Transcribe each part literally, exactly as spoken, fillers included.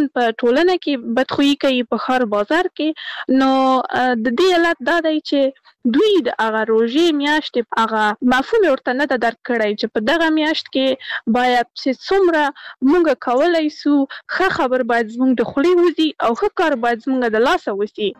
ماشومان په ټولنه کې بدخویي کوي په ښار بازار کې، نو د دې علت دا دی چې دوی د هغه روژې میاشتې هغه مفهوم ورته نه ده درک کړی چې په دغه میاشت کې باید چې څومره موږ کولی سو ښه خبر باید زموږ د خولې وځي او ښه کار باید زموږ د لاسه وسي.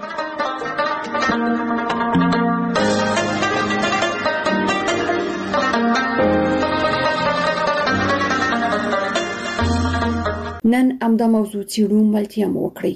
نن همدا موضوع څیړو، ملتیا مو وکړئ.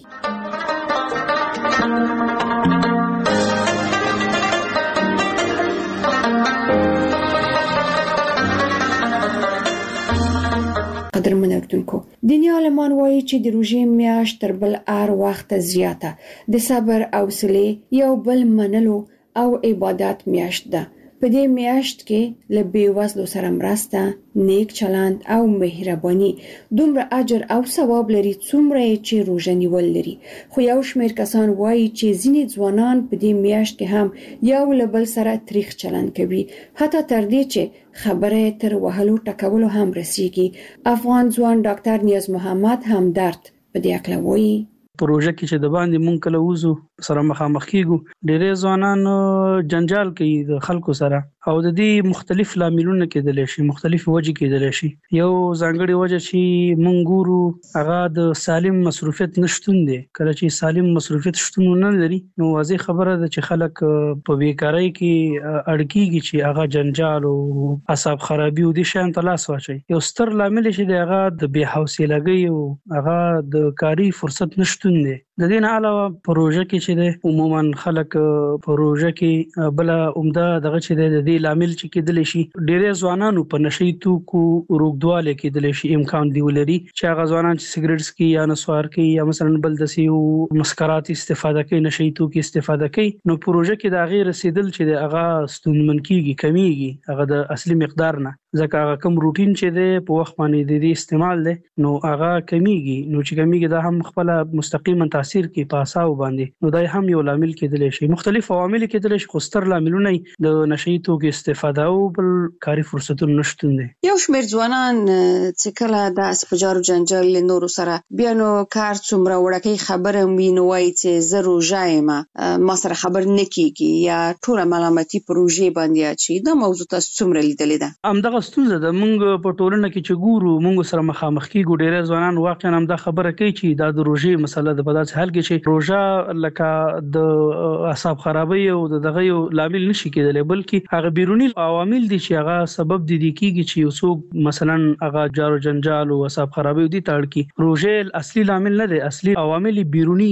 قدرمن اردوونکو، دیني عالمان وایي چې د روژې میاشت تر بل هر وخت زیاته د صبر او حوصلې یو بل منلو او عبادت میاشت ده. په دې میاشت کې له بېوزلو سره مرسته، نیک چلند او مهرباني دومره اجر او ثواب لري څومره چې روژه نیول لري. خو یو شمېر کسان وایي چې ځینې ځوانان په دې میاشت کې هم یو له بل سره تریخ چلند کوي، حتی تر دې چې خبره تر وهلو ټکولو هم رسیږي. افغان ځوان ډاکټر نیاز محمد همدرد په دې اړه وایي. پروژه کې چې د باندې مونږ کله وزو سره مخامخ کیږو، ډېر ځوانان جنجال کوي د خلکو سره او د دې مختلف لاملونه کېدل شي، مختلف وجې کېدل شي. یو ځانګړي وجه چې مونږ ګورو هغه د سالم مصروفیت نشټون دی. کله چې سالم مصروفیت شتون نه لري نو واضح خبره ده چې خلک په بیکارۍ کې اړکیږي چې هغه جنجال او اعصاب خرابي او د شان تلاس واچي. یو ستر لامل چې دی هغه د بې حوصلګۍ او هغه د کاری فرصت نشټون دی. د دې نه علاوه پروژه کې چې دی عموما خلک پروژه کې بل عمده دغه چې دی د دې لامل چې کېدل شي ډېر ځوانانو په نشي توکو روغدواله کېدل شي امکان دی ولري چې هغه ځوانان چې سیګریټس کې یا نسوار کې یا مثلا بل د سیو مسکرات استفاده کوي، نشي توکي استفاده کوي، نو پروژه کې د غیر رسیدل چې دی هغه ستونمن کیږي، کمیږي هغه د اصلي مقدار نه، ځکه هغه کوم روټین چې دی په وخت باندې د دې استعمال دی نو هغه کمیږي. نو چې کمیږي دا هم خپل مستقیما تاثیر کوي په اساو باندې، نو دا هم یو لامل کېدلی شي. مختلف عوامل کېدلی شي، خو ستر لاملونه د نشي توکو استفاده او بل کاري فرصتونو نشټون دي. یو شمېر ځوانان چې کله د اسپجارو جنجال له نورو سره بیا نو کار څومره وړکې خبره ویني وایي چې زه روژه یم، ما سره خبر نه کیږي یا ټوله ملامتي په روژې باندې اچي. دا موضوع تاسو څومره لیدلې ده؟ همدغه ستونزه ده. موږ په ټولنه کې چې ګورو موږ سره مخامخ کیږو، ډېر ځوانان واقعا هم دا خبره کوي چې دا د روژې مسله ده. په داسې حال کې چې روژه لکه د اعصاب خرابۍ او دغه یو لامل نشي کېدلی، بلکې هغه بیرونی عوامل دي چې هغه سبب دي کیږي چې یو څوک مثلا هغه جارو جنجال او اعصاب خرابۍ دي تړ کی. روژه اصلي لامل نه دی، اصلي عوامل بیرونی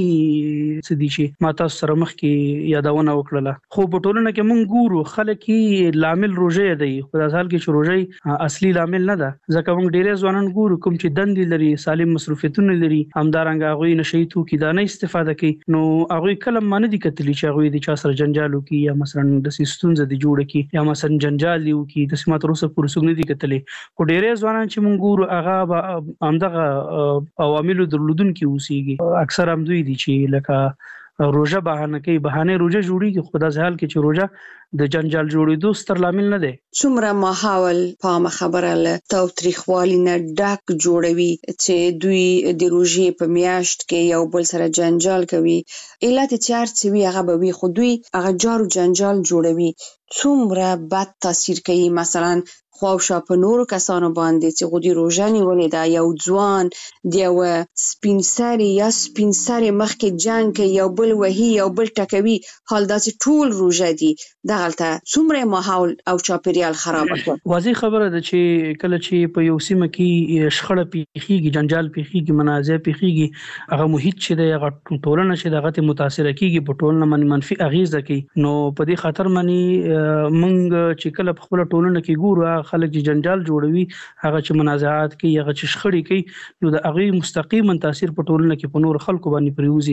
څه دي چې ما تاسو سره مخ کې یادونه وکړه. خو په ټولنه کې موږ ګورو خلک یې لامل روژه دی، په داسې حال کې چې روژه اصلي لامل نه ده، ځکه موږ ډېر ځوانان ګورو کوم چې دندې لري، سالم مصروفیتونه لري، همدارنګه هغوی نشي توکي دا نه استفاده کوي، نو هغوی کله ما نه دي کتلي چې هغوی د چا سره جنجال وکړي یا مثلا داسې ستونزه دي جوړه کړي یا مثلا جنجال دی وکړي. داسې ما تر اوسه پورې څوک نه دي کتلي. خو ډېر ځوانان چې موږ ګورو هغه همدغه عواملو درلودونکي اوسېږي. اکثر هم دوی دي چې لکه روژه بهانه کوي، بهانه روژه جوړېږي، خو په داسې حال کې چې روژه د جنجال جوړېدو ستر لامل نه دی. څومره ماحول پامه خبره له تاوتریخوالي نه ډک جوړوي چې دوی د روژې په میاشت کې یو بل سره جنجال کوي. علت چې هر څه وي هغه به وي، خو دوی هغه جارو جنجال جوړوي. څومره بد تاثیر کوي مثلا خواوشا په نورو کسانو باندې چې غوډي روژه نیولې ده. یو ځوان د یو سپین سري یا سپین سري مخکې جنګ کوي، یو بل وهي، یو بل ټکوي، حال داسې ټول روژه دي. دغلته څومره ماحول او چاپیریال خراب کړ. واضح خبره ده چې کله چې په یو سیمه کې شخړه پیښیږي، جنجال پیښیږي، منازعه پیښیږي، هغه محیط چې د هغه ټولنه چې دغه متاثر کیږي، په ټولنه باندې منفي اغیزه کوي. نو په دې خاطر باندې موږ چې کله په خپل ټولنه کې ګورو خلک چې جنجال جوړوي، هغه چې منازعات کوي، هغه چې شخړې کوي، نو د هغه مستقیما تاثیر په ټولنه کې په نور خلکو باندې پریوزي.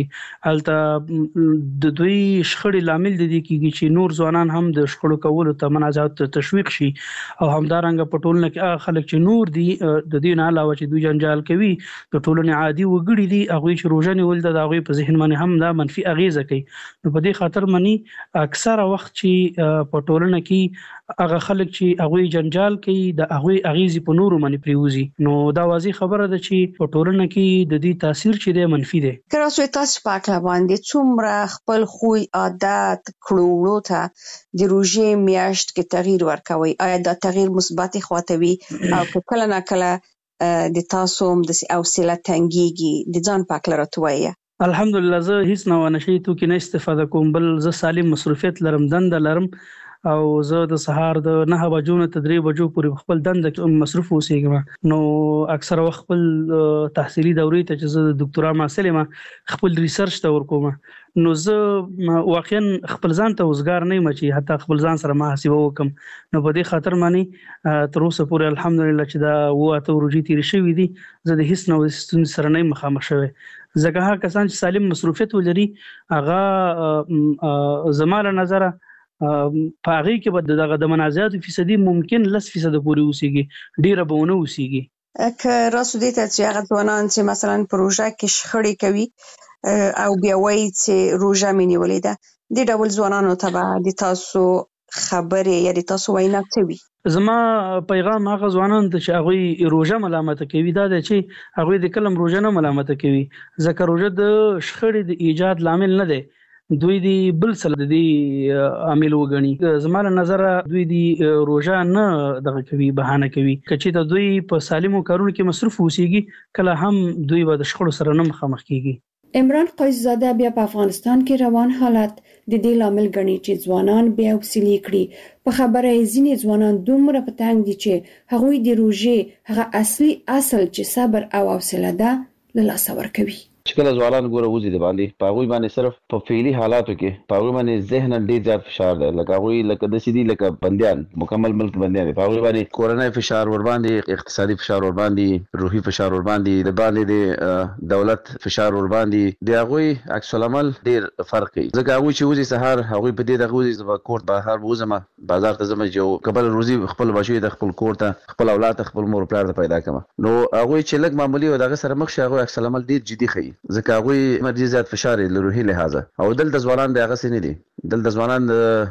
البته د دوی شخړې لامل دي کیږي چې نور ځوانان هم د شخړو کولو ته منازعات ته تشویق شي، او همدارنګه په ټولنه کې هغه خلک چې نور دي د دې نه علاوه چې دوی جنجال کوي د ټولنې عادي وګړي دي، هغه چې روژه نیول د هغه په ذهن باندې هم دا منفي اغیزه کوي. نو په دې خاطر باندې اکثره وخت چې په ټولنه کې هغه خلک چې هغه جنجال جنجال کوي د هغه اغیزي په نورو باندې پریوزي نو دا واضح خبره ده چې په ټولنه کې د دې تاثیر چې دی منفي دی. که راسو تاسو پاک باندې څومره خپل خوی عادت کړو ته د روژې میاشت کې تغییر ورکوي، آیا دا تغییر مثبت خواته وي او کله نه کله د تاسو هم د حوصله تنګيږي د ځان پاک لرته وایي؟ الحمدلله زه هیڅ نه ونشي تو کې نه استفاده کوم، بل زه سالم مصروفیت لرم، دند لرم او زه د سهار د نه بجو نه تدریب بجو پورې خپل دند مصروف اوسېږم. نو اکثر وخت خپل تحصیلي دورې ته چې زه د ډاکټرا محصل یم خپل ریسرچ ته ورکوم، نو زه واقعا خپل ځان ته وزګار نه یم چې حتی خپل ځان سره محاسبه وکم. نو په دې خاطر باندې تر اوسه پورې الحمدلله چې دا وته ورجې تیر شوې دي زه د هیڅ نو ستون سره نه مخامخ شوی. ځکه هغه کسان چې سالم مصروفیت ولري هغه زماله نظر په هغه کې به دغه د منازعات فیصدي ممکن لس فیصد پورې اوسېږي، ډیره به ونه اوسېږي. که راسو دې ته چې هغه ځوانان چې مثلا پروژه کې شخړې کوي او بیا وایي چې روژه مې نیولې ده، دې ډول ځوانانو ته به د تاسو خبرې یا د تاسو وینا څه وي؟ زما پیغام هغه ځوانان ته چې هغه روژه ملامت کوي دا دی چې هغه د کلم روژه نه ملامت کوي، ځکه روژه د شخړې د ایجاد لامل نه دی، دوی دی بل څه د دې عامل وګڼي. زموږ نظر دوی دی روژه نه دغه کوي، بهانه کوي. کچې ته دوی په سالمو کارونو کې مصروف اوسېږي کله هم دوی به د شخړو سره نه مخامخ کیږي. عمران قیس زاده بیا په افغانستان کې روان حالت د دې لامل ګڼي چې ځوانان بیا وسیلې کړي. په خبره یې ځینې ځوانان دومره په تنګ دي چې هغوی د روژې هغه اصلي اصل چې صبر او حوصله ده له لاسه ورکوي. چې کله ځوانان ګوره وځي د باندې په هغوی باندې صرف په فعلي حالاتو کې په هغوی باندې ذهناً ډېر زیات فشار دی، لکه هغوی لکه داسې دي لکه بندیان، مکمل ملک بندیان دي. په هغوی باندې کورنۍ فشار ورباندې، اقتصادي فشار ورباندې، روحي فشار ورباندې، د باندې د دولت فشار ورباندې، د هغوی عکس العمل ډېر فرق کوي. ځکه هغوی چې وځي سهار هغوی په دې دغه وځي زه کور بهر وځم بازار ته ځم چې قبل روزي خپل بچي د خپل کور ته خپل اولاد خپل مور پلار ته پیدا کړم. نو هغوی چې لږ معمولی و دغه سره مخ شي هغوی عکس العمل ډېر جدي ښيي، ځکه هغوی مرجي زیات فشار له روحي لحاظه. او دلته ځوانان د هغه سن دي، دلته ځوانان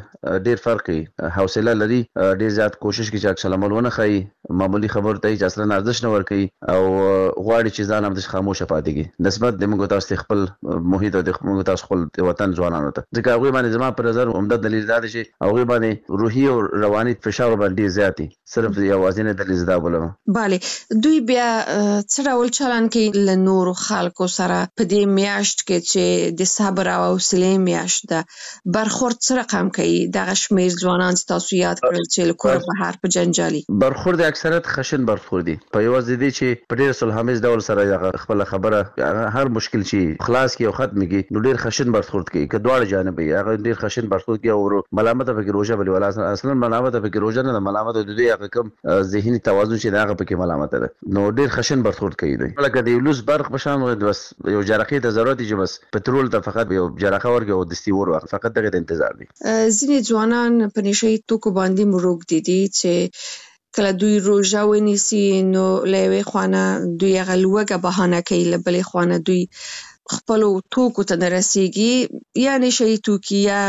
ډېر فرق کوي، حوصله لري، ډېر زیات کوشش کوي چې عکس العمل ونه ښيي، معمولی خبر ته چې اصلا ارزښت نه ورکوي او غواړي چې ځان هم د خاموشه پاتې کړي نسبت د موږ تاسو خپل محیط او د موږ تاسو خپل وطن ځوانانو ته. ځکه هغوی باندې زما په نظر عمده دلیل دا دی چې هغوی باندې روحي او رواني فشار باندې زیات دي، صرف یوازینی دلیل دا بولم. bale دوی بیا څه ډول چلن کوي له نورو خلکو سره په دې میاشت کې چې د صبر او حوصلې میاشت ده؟ برخورد څه رقم کوي دغه شمېر ځوانان چې تاسو یاد کړل چې له کوره بهر په جنجالي برخورد اکثریت خشن برخورد دي، په یوازې دي چې په ډېر صلحامیز ډول سره خپل خبره هر مشکل چې خلاص کی او ختم کی نو ډېر خشن برخورد کوي، که دواړه جانب یې هغه ډېر خشن برخورد کوي او ملامت پکې روژه بلی ولا اصلا ملامت پکې روژه نه، ملامت د دوی هغه کم ذهني توازن چې هغه پکې ملامت ده، نو ډېر خشن برخورد کوي. دوی لکه د یولوس برق بشان بس یو جرقې ته ضرورت دي چې بس پټرول ته فقط یو جرقه ورګي او د ستی ور فقط دغه انتظار دي. ځینې ځوانان په نشي توکو باندې مروږ دي دي چې کله دوی روژه ونیسي نو له یوې خوانه دوی هغه لوږه بهانه کوي، له بلې خوانه دوی خپلو توکو ته نه رسېږي، یا نشي توکي یا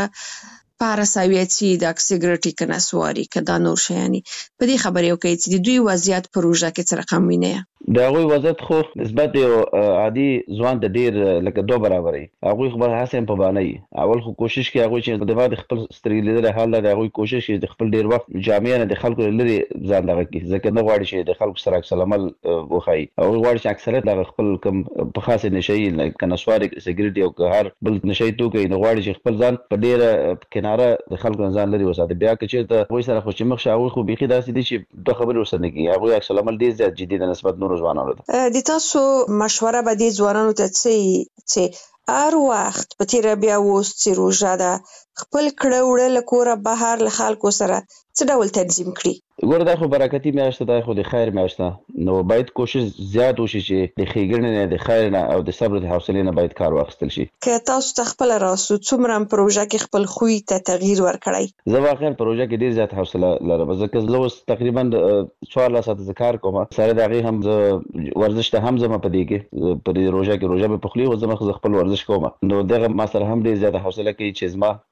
پاراساویتي د سیګریټي که نسواري که دا نور شیانې. په دې خبرې وکړئ چې د دوی وضعیت په روژه کې څه رقم وینئ؟ د هغوی وضعیت خو نسبت یو عادي ځوان ته ډېر لکه دوه برابر وي. هغوی خو هڅه هم په بانه وي، اول خو کوشش کوي هغوی چې د بعد خپل سترګې لیدلی حال ده، هغوی کوشش کوي د خپل ډېر وخت جامع نه د خلکو لرې ځان دغه کړي، ځکه نه غواړي چې د خلکو سره عکس العمل وښایي. هغوی غواړي چې اکثریت دغه خپل کوم په خاصې نشهیي که نسواري سګریټ او که هر بل نشهیي توکی نو غواړي چې خپل ځان په ډېره کناره د خلکو نه ځان لرې وساتي. بیا که چېرته هغوی سره خو چې مخ شي هغوی خو بیخي داسې دي چې دوه خبرې ورسره نه کوي، هغوی عکس العمل ډېر زیات جدي د نسبت نورو ځوانانو ته. د تاسو مشوره به دې ځوانانو ته څه چې هر وخت په تیره بیا اوس چې روژه ده خپل کړه وړه له کوره بهر له خلکو سره څه ډول تنظیم کړي؟ ګوره دا خو برکتي میاشت ده، خو د خیر میاشت ده، نو باید کوشش زیات وشي چې د ښېګڼې نه د خیر نه او د صبر د حوصلې نه باید کار واخیستل شي. که تاسو ته خپله راسو څومره په روژه کې خپل خوی ته تغییر ورکړی؟ زه واقعا په روژه کې ډېر زیات حوصله لرم، ځکه زه اوس تقریبا څوارلس ساعته زه کار کوم، سره د هغې هم زه ورزش ته هم ځم په دې کې، په دې روژه کې روژه مې په خولې وځم خو زه خپل ورزش کوم، نو دغه ما سره هم ډېر زیاته حوصله کوي چې زما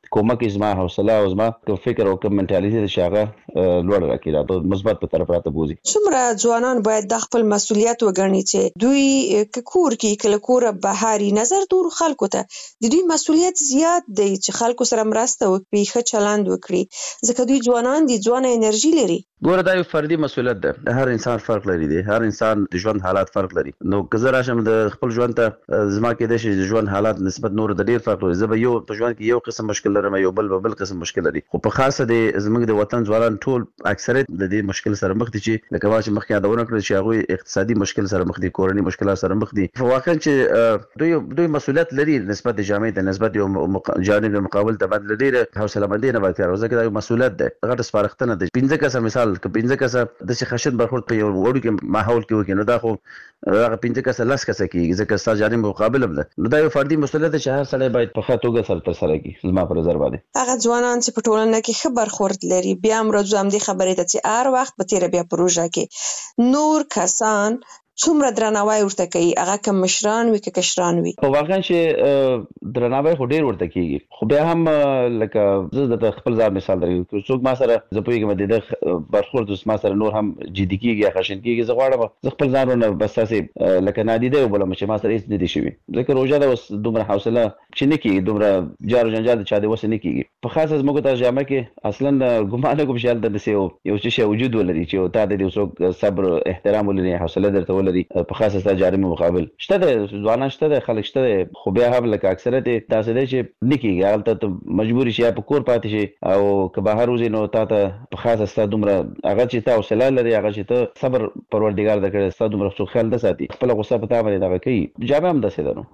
کومک زما حوصله او زما فکر او کوم منټالیټي چې هغه لوړ راکړي راته مثبت په طرف راته بوزي. څومره ځوانان باید د خپل مسؤلیت وګڼي چې دوی کور کې کله کور بهاري نظر دور خلکو ته د دوی مسؤلیت زیات دی چې خلکو سره مرسته وکړي، ښه چلند وکړي، ځکه دوی ځوانان دي، ځوانه انرژي لري. ګوره دا یو فردي مسؤلیت ده، هر انسان فرق لري دی، هر انسان د ژوند حالات فرق لري. نو که زه راشم د خپل ژوند ته زما کېدای شي د ژوند حالات نسبت نور د ډیر فرق لري، زه به یو په ژوند کې یو قسم مشکل لرم، یو بل به بل قسم مشکل لري، خو په خاصه د زموږ د وطن ځوانان ټول اکثریت د دې مشکل سره مخ دي چې لکه ما چې مخکې یادونه کړل چې هغوی اقتصادي مشکل سره مخ دي، کورني مشکلات سره مخ دي. واقعا چې دوی دوی مسؤلیت لري نسبت د جامعې ته، نسبت یو جانب مقابل ته باندې ډېره حوصله مندي نه باید کار وکړي، دا یو مسؤلیت ده، غټ سپارښتنه ده. پنځه کسه مثال که پنځه کسه د څه خشن برخورد په یو وړو کې ماحول کې وکړي، نو دا خو هغه پنځه کسه لس کسه کېږي، ځکه ستا جانب مقابل هم ده. نو دا یو فردي مسؤلیت ده چې هر سړی باید په ښه توګه سره ترسره کړي. زما په نظر باندې هغه ځوانان چې په ټولنه کې ښه برخورد لري، بیا هم راځو همدې خبرې ته چې هر وخت په تېره بیا پروژه کې نور کسان څومره درناوی ورته کوي، هغه که مشران وي که کشران وي. خو واقعا چې درناوی خو ډېر ورته کېږي، خو بیا هم لکه زه درته خپل ځان مثال درکوم، که څوک ما سره زه پوهېږم د ده برخورد ما سره نور هم جدي کېږي یا خشن کېږي، زه غواړم زه خپل ځان ورنه بس داسې لکه نادیده وبولم چې ما سره هېڅ نه دي شوي، ځکه روژه ده اوس دومره حوصله چې نه کېږي، دومره جار و جنجال د چا د وسه نه کېږي. په خاصه زموږ ته جامعه کې اصلا ګمان نه کوم چې هلته داسې یو څه شی وجود ولري چې تا د دې څوک صبر احترام ولري، حوصله درته ولري، په خاصه جاري مقابل شته ده، ځوانان شته ده، خلک شته ده، خو بیا هم لکه اکثریت داسې دی چې نه کېږي، هلته ته مجبوري شي یا په کور پاتې شي او که بهر وځې نو تا ته په خاصه ستا دومره هغه چې ته حوصله لري، هغه چې ته صبر پروردګار در کړی، ستا دومره څوک خیال نه ساتي، خپله غصه په تا باندې دغه کوي. جامعه هم داسې ده. نو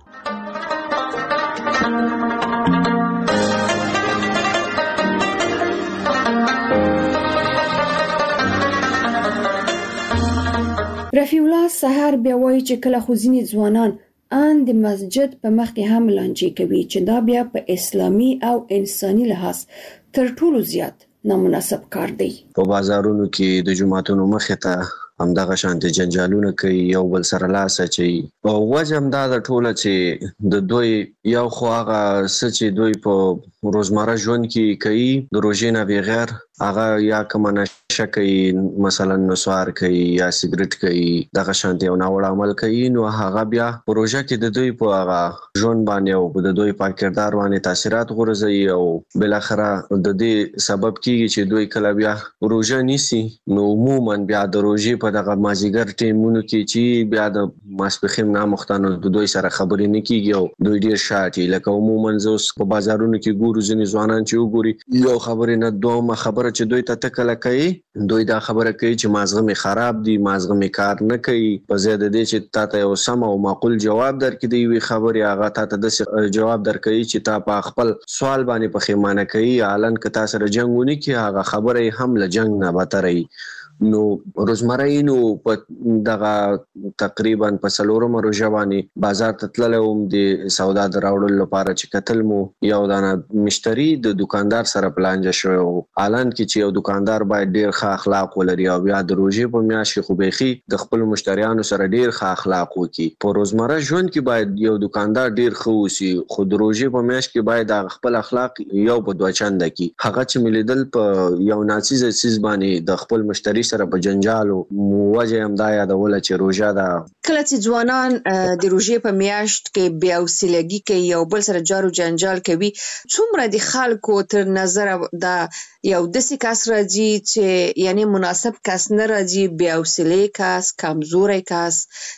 رفیع الله سحر بیا وایي چې کله خو ځینې ځوانان ان د مسجد په مخ کې هم لانجې کوي چې دا بیا په اسلامي او انساني لحاظ تر ټولو زیات نامناسب کار دی. په بازارونو کې د جماعتونو مخې ته همدغه شانتي جنجالونه کوي، یو بل سره لاس اچوي، او وجه هم دا ده ټوله چې د دوی یو خو هغه څه چې دوی په روزمره ژوند کې کوي د روژې نه بغیر، هغه یا کومه نشه کوي، مثلا نسوار کوي یا سیګریټ کوي، دغه شانتي یو ناوړه عمل کوي، نو هغه بیا په روژه کې د دوی په هغه ژوند باندې او د دوی په کردار باندې تاثیرات غورځوي، او بالاخره د دې سبب کیږي چې دوی کله بیا روژه نیسي نو عموما بیا د روژې په دغه مازیګر ټیمونو کې چې بیا د ماسپښین نامختانو د دوی سره خبرې نه کیږي او دوی ډیر شاټي، لکه عموما زه اوس په بازارونو کې ګورو ځینې ځوانان چې وګوري یو خبرې نه دومره خبره چې دوی ته تکله کوي، دوی دا خبره کوي چې مازغه می خراب دي، مازغه می کار نه کوي، په زیاده دي چې تا ته یو سم او معقول جواب درکړي دی وی خبره هغه تا ته د جواب درکړي چې تا په خپل سوال باندې پخېمانه کوي، الان که تاسو سره جنگونه کوي هغه خبره هم له جنگ نه بتري. نو روزمره نو په دغه تقریبا په څلورمه روژه باندې بازار ته تللم د سودا دراوړلو لپاره چې کتل مو یو دانه مشتری د دکاندار سره پلانجه شو، الان کې چې یو دکاندار باید ډیر ښه اخلاق ولري او بیا د روژې په میاشت کې خو بيخي د خپل مشتریانو سره ډیر ښه اخلاق وکړي. په روزمره ژوند کې باید یو دکاندار ډیر ښه اوسي، خو د روژې په میاشت کې باید خپل اخلاق یو په دوه چنده کې هغه چې ملیدل په یو ناڅیز چیز باندې د خپل مشتری سره په جنجالو وجه هم دا یادوله چې روژه ده. کله چې ځوانان د روژې په میاشت کې بیا وسیلګي کوي یو بل سره جارو جنجال کوي، څومره د خلکو تر نظر دا یو داسې کس راځي چې یعنی مناسب کس نه راځي، بیا وسیلې کس، کمزوری کس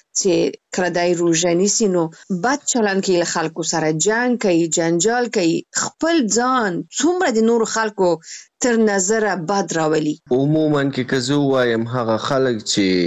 چې کله دای روژه نیسي نو بد چلند کوي، له خلکو سره جنگ کوي، جنجال کوي، خپل ځان څومره د نورو خلکو تر نظر بد راولي. عموما کې که زه وایم هغه خلک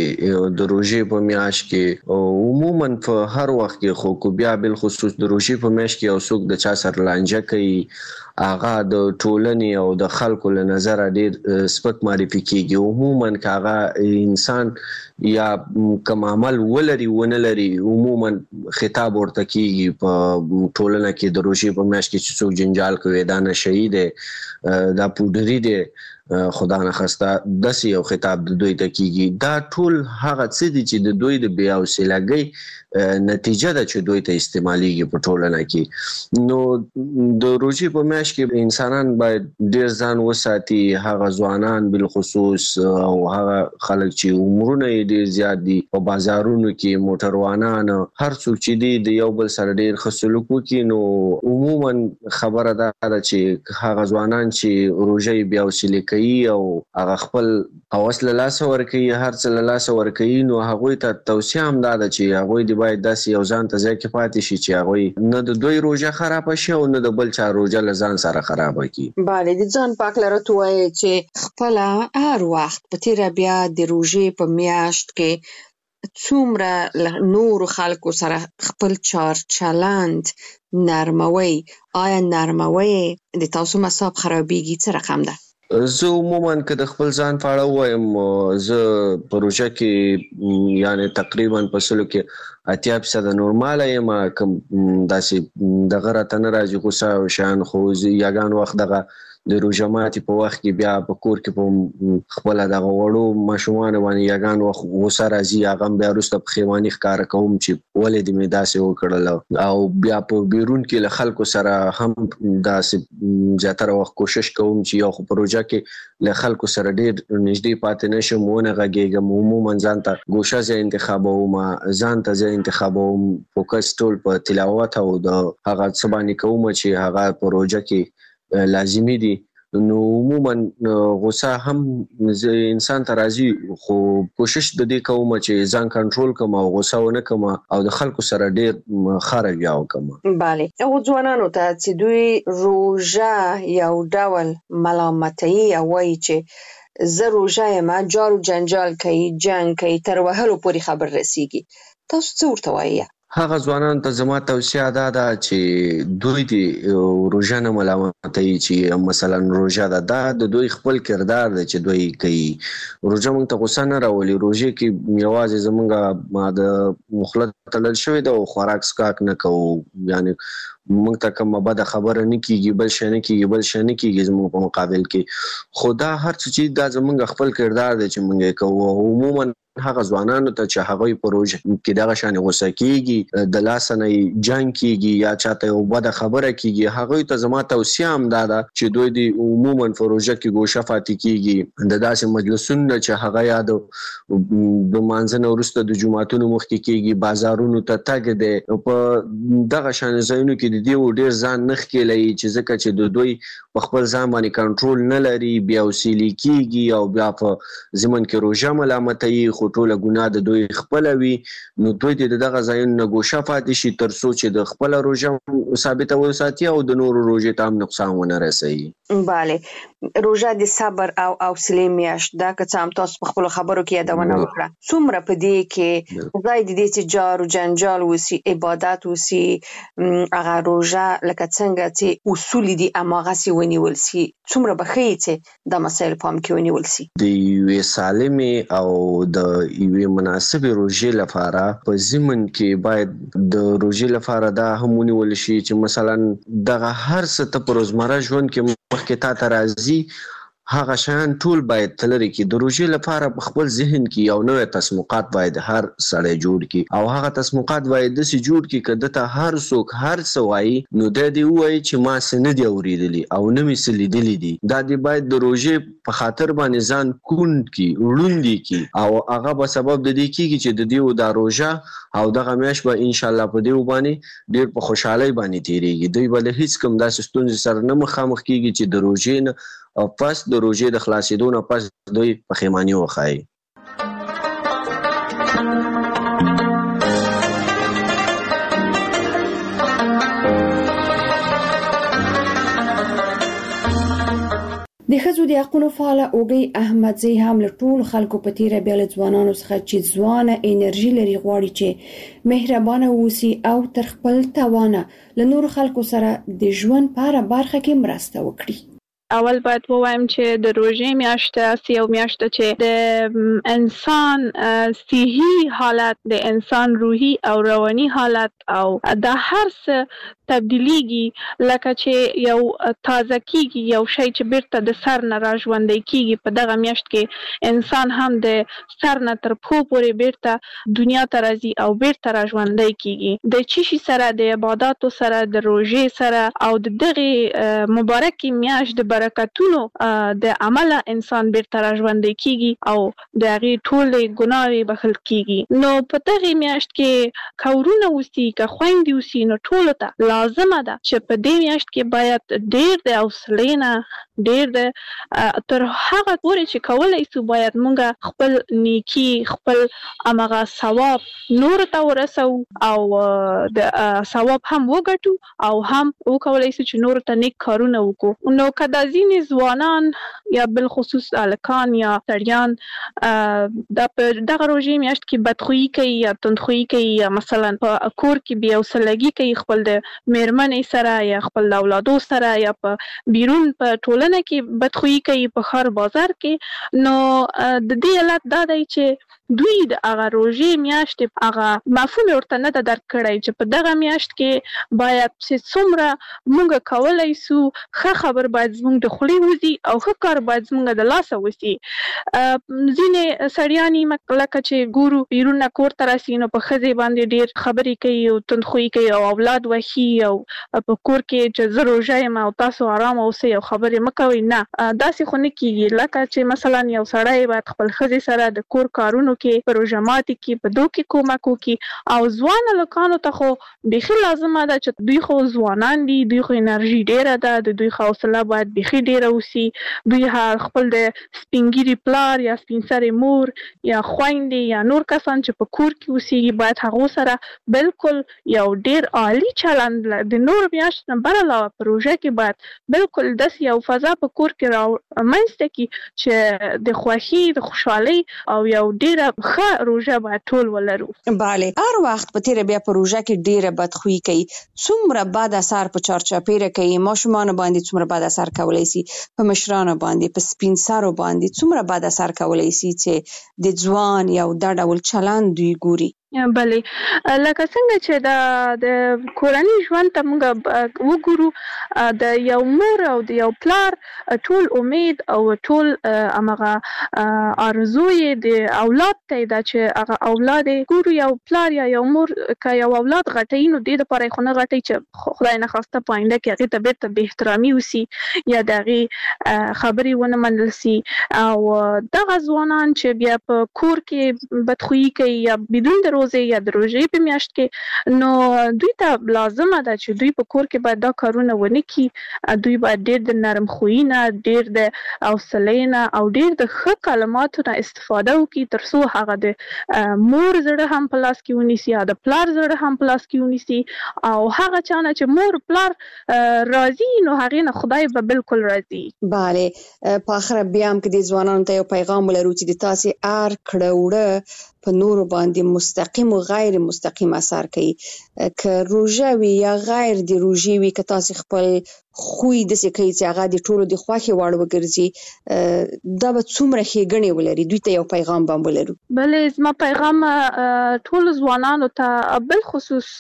چې د روژې په میاشت کې عموما په هر وخت کې خو کو بیا بل خصوص د روژې په میاشت کې یو څوک د چا سره لانجه کوي، هغه د ټولنې او د خلکو له نظر ډیر سپک معرفي کیږي. عموما که هغه انسان یا کوم عمل ولري ونه لري عموما خطاب ورته کیږي په ټولنه کې د روژې په میاشت کې چې څوک جنجال کوي دا نشئی دی، دا پودری دی، خدا نه خسته د یو خطاب د دوی ته کیږي. دا ټول هغه څه دي چې د دوی د بیا حوصلګۍ نتیجه ده چې دوی ته استعماليږي په ټولنه کې. نو د روزي په میاشت کې انسانان باید ډیر ځان وساتي، هغه ځوانان بل خصوص او هغه خلک چې عمرونه ډیر زیات دي په بازارونو کې، موټروانان، هر څوک چې دی د یو بل سره ډیر ښه سلوک وکړي. نو عموما خبره ده چې هغه ځوانان چې روزي بیا وسیله کوي او هغه خپل هوس له لاس ورکوي، هر څه له لاس ورکوي، نو هغه ته توصیه هم ده چې هغه باید داسې یو ځان ته ځای کې پاتې شي چې هغه نه د دوی روزه خراب شي او نه د بل چا روزه لزان سره خراب کی. bale د ځان پاک لرته وای چې خپل هر وخت په تیر بیا د روزه په میاشت کې څومره نور خلکو سره خپل چار چلند نرموي، آیا نرموي د تاسو مصاب خرابېږي څه رقم ده؟ زه عموما که د خپل ځان په اړه وایم، زه پروژه کې یعنی تقریبا په سلو کې اتیا فیصد نورماله یم، کوم داسې دغه راته نه راځي غوسه او شیان. خو یګان وخت دغه د روژه ماتي په وخت کې بیا په کور کې په خپل دغه وړو ماشومان باندې یګان وخت غوسه راځي، هغه بیا وروسته پښیماني ښکاره کوم چې ولې دې مې داسې وکړل، او بیا په بیرون کې له خلکو سره هم داسې زیاتره وخت کوشش کوم چې یو خو پروژه کې له خلکو سره ډیر نږدې پاتې نشم، ونه غږیږم، عموما ځان ته ګوشه ځای انتخابوم، ځان ته ځای انتخابوم، فوکس ټول په تلاوت او د هغه څه باندې کوم چې هغه پروژه کې لازمي دي. نو عموما غوسه هم انسان ته راځي، خو کوشش د دې کوم چې ځان کنټرول کوم او غوسه ونه کوم او د خلکو سره ډیر خارج یاو کوم. bale او ځوانانو ته چې دوی روزه یو ډول ملامتي او وایي چې زه روزه یم، جارو جنجال کوي، جنگ کوي، تر وهلو پورې خبر رسیږي، تاسو څه ورته وایي؟ هغه ځوانان ته زما توصیه ده دا چې دوی د روزه نه ملامتي چې مثلا روزه ده، دا د دوی خپل کردار دی چې دوی کوي. روزه موږ ته غوسه نه راولي، روزه کې یوازې زمونږ د مخلط تلل شوی ده او خوراک سکاک نه کوو، یعنی موږ ته کومه بده خبره نه کیږي، بل شي نه کیږي، بل شي نه کیږي زموږ په مقابل کې. خدا هر څه چې دا زمونږ خپل کردار دی چې موږ کوو. عموما هغه ځوانانو ته چې هغه په پروژه کې دغه شان غوسه کیږي، د لاس نه جنگ کیږي یا چاته یو بده خبره کیږي، هغه ته زما توصیه هم ده چې دوی د عموما پروژه کې ګوشه فاتې کیږي، د داسې مجلسونو چې هغه یاد د مانځنه وروسته د جمعتونو مخ کې کیږي، بازارونو ته تګ دی، په دغه شان ځایونو کې د دې ډیر ځان نخ کېلای چې ځکه چې د دوی په خپل ځان باندې کنټرول نه لري، بیا وسیلې کیږي او بیا په ځمن کې روزه ملامتي، خو ټوله ګناه د دوی خپل وي. نو دوی د دغه ځایونو نه ګوشه پاتې شي تر څو چې د خپل روزه ثابته وساتي او د نورو روزې ته هم نقصان ونه رسوي. bale روزه د صبر او حوصله میاشت دا که څه هم تاسو په خپل خبرو کې یادونه وکړه، څومره په دې کې ځای د دې چې جار او جنجال وسی، عبادت وسی، هغه روزه لکه څنګه چې اصول دي اماغه سی ونیول سي، څومره بخې چې د مسایل پام کې ونیول سي. د یوې سالمې او د یوې مناسبې روزې لپاره په ضمن کې باید د روزې لپاره دا هم ونیول شي چې مثلا دغه هر څه ته په روزمره ژوند کې مخکې تا ته راځي، هغه شیان ټول باید تلری کې د روزې لپاره په خپل ذهن کې یو نوې تصمیمات باید هر سړی جوړ کړي، او هغه تصمیمات باید داسې جوړ کړي چې دته هر څوک هر څه وایي نو د دې وایي چې ما څه نه دی اورېدلی او نه مې څه لیدلی دي. دا دی باید د روزې په خاطر باندې ځان کوند کړي، وړوندې کړي، او هغه به سبب د دې کېږي چې د دې دا روزه او دغه میاشت به ان شاء الله په دې باندې ډېر په خوشحالۍ باندې تیریږي. دوی به له هیڅ کوم داسې ستونزې سره نه مخامخ کېږي چې د روزې نه او پس د روزې د خلاصېدو نه پس دوی پښیماني وښایي. د ښځو د حقونو فعاله اوږۍ احمدزی هم له ټولو خلکو په تیره بیا له ځوانانو څخه چې ځوانه انرژي لري غواړي چې مهربانه اوسي او تر خپل توانه له نورو خلکو سره د ژوند په هره برخه کې مرسته وکړي. اول باید ووایم چې د روژې میاشت داسې یو میاشت ده چې د انسان صحي حالت، د انسان روحي او رواني حالت او د هر څه تبدیلیږي، لکه چې یو تازه کیږي، یو شی چې بیرته د سر نه را ژوندی کیږي. په دغه میاشت کې انسان هم د سر نه تر پښو پورې بیرته دنیا ته راځي او بیرته را ژوندی کیږي. د چیشي سره، د عباداتو سره، د روژې سره او د دغه مبارکې میاشت د برکتونو د عمله انسان بیرته را ژوندی کیږي او د هغې ټولې ګناوې بخښل کیږي. نو په دغه میاشت کې که ورونه اوسي، که خویندې اوسي، نو ټولو ته لازمه ده چې په دې میاشت کې باید ډېر د حوصلې نه، ډېر د تر هغه پورې چې کولی سو باید مونږ خپل نیکي، خپل همغه ثواب نورو ته ورسو او د ثواب هم وګټو او هم وکولی سو چې نورو ته نیک کارونه وکړو. نو که دا ځینې ځوانان یا بالخصوص هلکان یا سړیان دا په دغه روژې میاشت کې بدخویي کوي یا تندخویي کوي یا مثلا په کور کې بې حوصلګي کوي خپل د مېرمنې سره یا خپل د اولادو سره یا په بیرون په ټولنه کې بدخویي کوي په ښار بازار کې، نو د دې علت دا دی چې دوی د هغه روژې میاشت هغه مفهوم ورته نه ده درک کړی چې په دغه میاشت کې باید چې څومره مونږ کولی سو ښه خبر باید زموږ د خولې وځي او ښه کار باید زموږ د لاسه وسي. ځینې سړیانې لکه چې ګورو بیرون نه کور ته راسي نو په ښځې باندې ډېر خبرې کوي او تندخویي کوي او اولاد وښي او په کور کې چې زه روژه یم او تاسو آرام اوسئ او خبرې مه کوئ. نه، داسې خو نه کېږي. لکه چې مثلا یو سړی باید خپل ښځې سره د کور کارونو کې، په روژه ماتي کې، په دو کې کومک وکړي. او ځوان هلکانو ته خو بیخي لازمه ده چې دوی خو ځوانان دي، دوی خو انرژي ډېره ده، د دوی خو حوصله باید بیخي ډېره اوسي. دوی خپل د سپین ږیري پلار یا سپین سرې مور یا خویندې یا نور کسان چې په کور کې اوسېږي باید هغو سره بالکل یو ډېر عالي چلند د نورو میاشتو نه بر علاوه په روژه کې باید بالکل داسې یو فضا په کور کې رامنځته کړي چې د خوښي، د خوشحالۍ او یو ډېره ښه روژه باید ټول ولرو. بله، هر وخت په تیره بیا په روژه کې ډېره بدخویي کوي، څومره بد اثر په چارچاپېره کوي، ماشومانو باندې څومره بد اثر کولی سي، په مشرانو باندې، په سپین سرو باندې څومره بد اثر کولی سي چې د ځوان یو دا ډول چلند دوی ګوري. بله، لکه څنګه چې د د کورني ژوند ته موږ وګورو، د یو مور او د یو پلار ټول امید او ټول همغه آرزو یې د اولاد ته ده چې هغه اولاد یې ګورو. یو پلار یا یو مور که یو اولاد غټوي نو دې دپاره یې خو نه غټوي چې خدای نخواسته په آینده کې هغې ته بېرته بې احترامي وسي یا د هغې خبرې ونه منل سي. او دغه ځوانان چې بیا په کور کې بدخویي کوي یا بدون د روزه یا د روژې په میاشت کې، نو دوی ته لازمه ده چې دوی په کور کې باید دا کارونه ونه کړي. دوی باید ډېر د نرم خویي نه، ډېر د حوصلې نه او ډېر د ښه کلماتو نه استفاده وکړي تر څو هغه د مور زړه هم په لاس کې ونیسي یا د پلار زړه هم په لاس کې ونیسي. او هغه چا نه چې مور پلار راضي نو هغې نه خدای به بالکل راضي. بله، په آخره بیا هم که د ځوانانو ته یو پیغام ولرو چې د تاسې هر کړه وړه په نورو باندې مستقیم او غیر مستقیم اثر کوي. که روژه وي یا غیر د روژې وي، که تاسې خپل خوی داسې کوي چې هغه د ټولو د خوښې وړ وګرځي، دا به څومره ښېګڼې ولري. دوی ته یو پیغام به هم ولرو. بلې، زما پیغام ټولو ځوانانو ته بالخصوص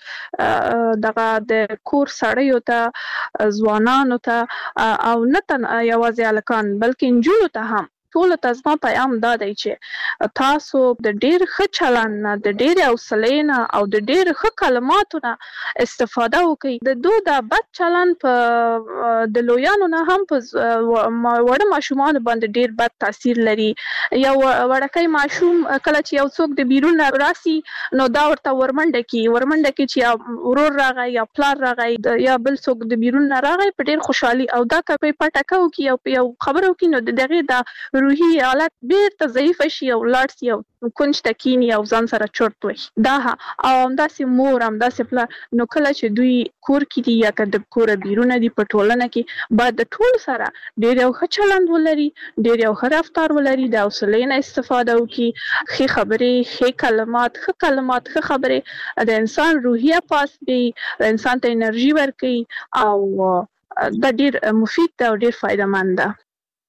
دغه د کور سړیو ته، ځوانانو ته او نه تنها یوازې هلکان بلکې نجونو ته هم ټولو ته زما پیغام دا دی چې تاسو د ډېر ښه چلند نه، د ډېرې حوصلې نه او د ډېر ښه کلماتو نه استفاده وکړئ. د دو دا بد چلند په د لویانو نه هم په وړه ماشومانو باندې ډېر بد تاثیر لري. یو وړکی ماشوم کله چې یو څوک د بیرون نه راسي نو دا ورته ورمنډه کړي ورمنډه کړي چې یا ورور راغی یا پلار راغی یا بل څوک د بیرون نه راغی په ډېر خوشحالي، او دا که په پټکه وکړي او په یو خبره وکړي نو د هغې دا روحي حالت بیرته ضعیفه شي او لاړ شي او کونج ته کیني او ځان سره چرت وهي. دا او همداسې مور، همداسې پلار، نو کله چې دوی کور کې دي یا که د کوره بیرونه دي په ټولنه کې باید د ټولو سره ډېر یو ښه چلند ولري، ډېر یو ښه رفتار ولري، د حوصلې نه استفاده وکړي، ښې خبرې، ښې کلمات، ښه کلمات، ښه خبرې د انسان روحیه پاس کوي، د انسان ته انرژي ورکوي او دا ډیر مفید ده او ډیر فائدمند ده.